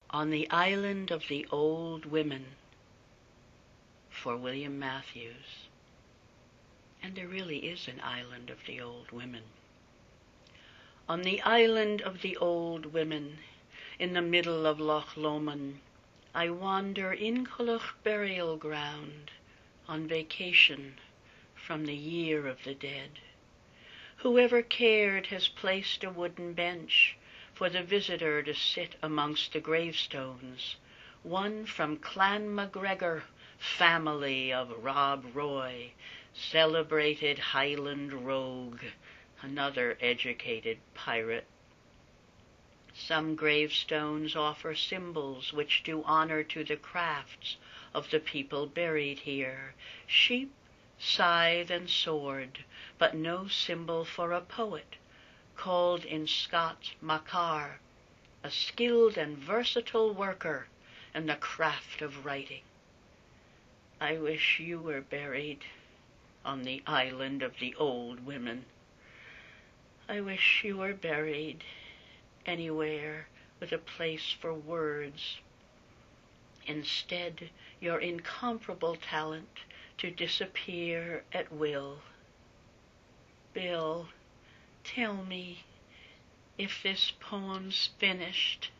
On the Island of the Old Women, for William Matthews. And there really is an island of the old women. On the island of the old women, in the middle of Loch Lomond, I wander in Inchulach burial ground, on vacation from the year of the dead. Whoever cared has placed a wooden bench for the visitor to sit amongst the gravestones, one from Clan MacGregor, family of Rob Roy, celebrated Highland rogue, another educated pirate. Some gravestones offer symbols which do honor to the crafts of the people buried here, sheep, scythe, and sword, but no symbol for a poet, called in Scott Makar, a skilled and versatile worker in the craft of writing. I wish you were buried on the island of the old women. I wish you were buried anywhere with a place for words. Instead, your incomparable talent to disappear at will. Bill, tell me if this poem's finished.